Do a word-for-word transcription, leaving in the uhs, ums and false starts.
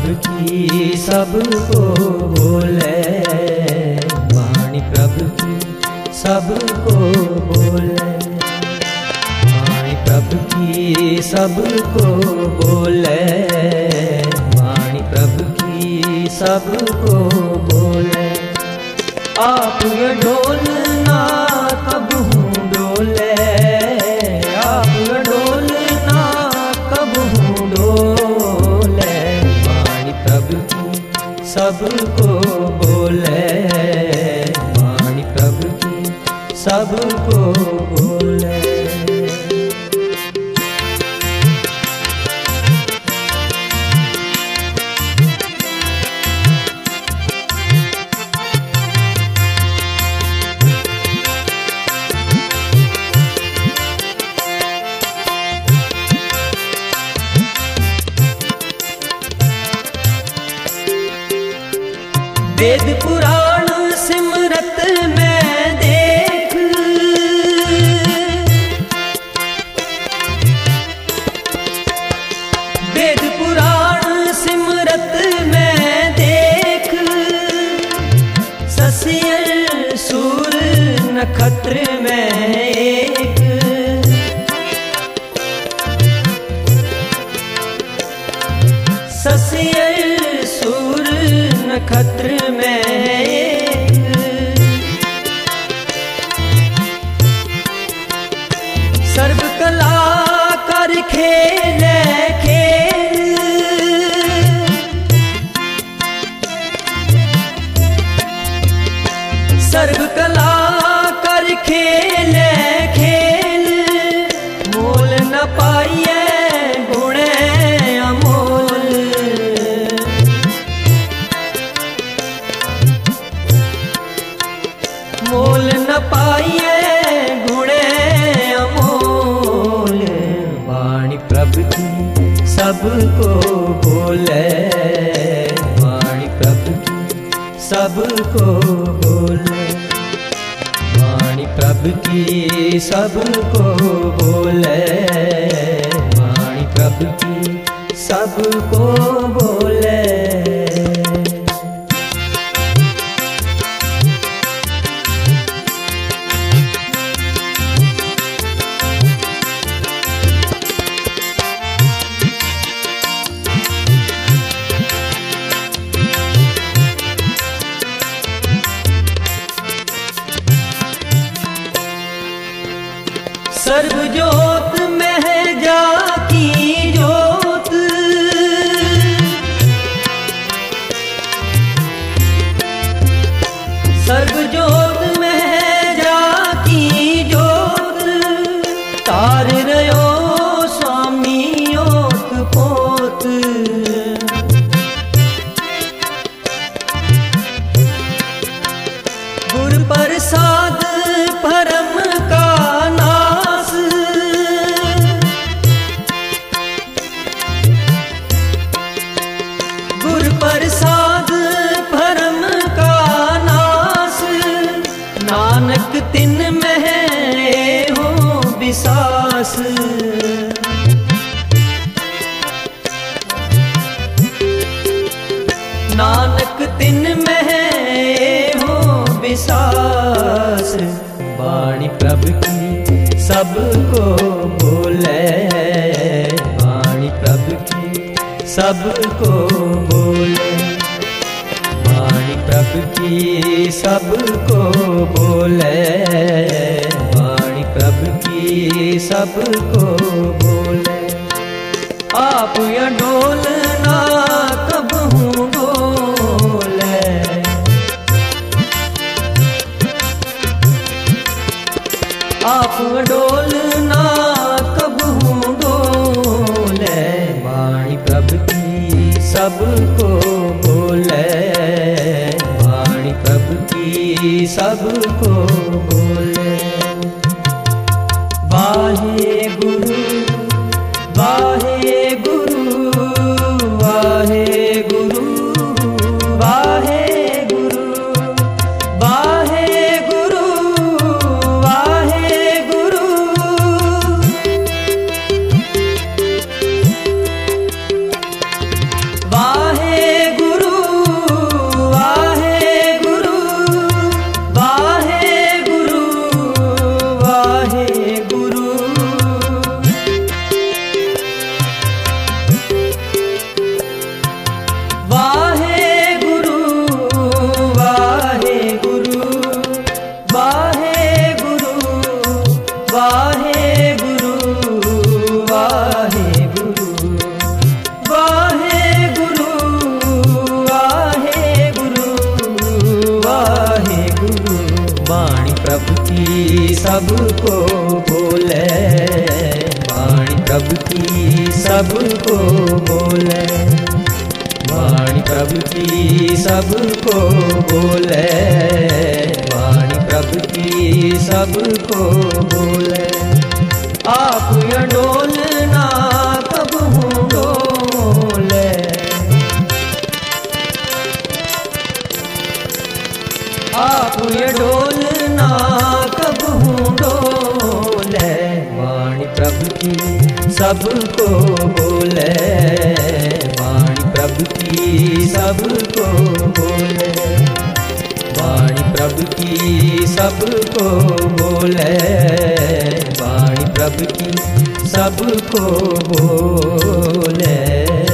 प्रभु की सबको बोले, वाणी प्रभु की सबको बोले, वाणी प्रभु की सबको बोले, वाणी प्रभु की सबको बोले। आप ये डोलना कब हूँ डोले, आप ये डोलना कब हूँ डोले, वाणी प्रभु की सबको बोले, वाणी प्रभु की सबको बोले। वेद पुराण सिमरत में देख, वेद पुराण सिमरत में देख, ससियर सूर नक्षत्र में एक, ससियर सूर नक्षत्र में एक, सर्व कला कर खेले खेल, सर्व कला कर खेले खेल, मोल न पाइए गुणे अमोल, मोल न पाइए गुणे अमोल, वाणी प्रभु की सबको बोले, वाणी प्रभु की सबको बोले, वाणी प्रभु की सबको बोले, वाणी प्रभु की सबको बोले। सर्व ज्योत में है जाकी ज्योत, सर्व ज्योत में है जाकी ज्योत, तार रयो स्वामी योत पोत, गुर प्रसाद परम का प्रसाद परम का नास, नानक तिन में है हो विसास, नानक तिन में है हो विसास, वाणी प्रभु की सबको बोले, वाणी प्रभु की सबको बोले, वाणी प्रभु की सबको बोले, वाणी प्रभु की सबको बोले। आप ये डोलना कब हूँ डोले, आप डोलना कब हूँ डोले, वाणी प्रभु की सबको बोले, वाणी प्रभु की सबको बोले। वाहे गुरु वाहे गुरु वाहे गुरु वाहे गुरु वाहे गुरु वाहे गुरु वाहे प्रभु की सबको बोले, वाणी प्रभु की सबको बोले। आप या डोलना कब हूँ डोले, आप या डोलना कब हूँ डोले। वाणी प्रभु की सबको बोले, वाणी प्रभु की सबको बोले, वाणी प्रभु की सबको बोले, वाणी प्रभु की सबको बोले।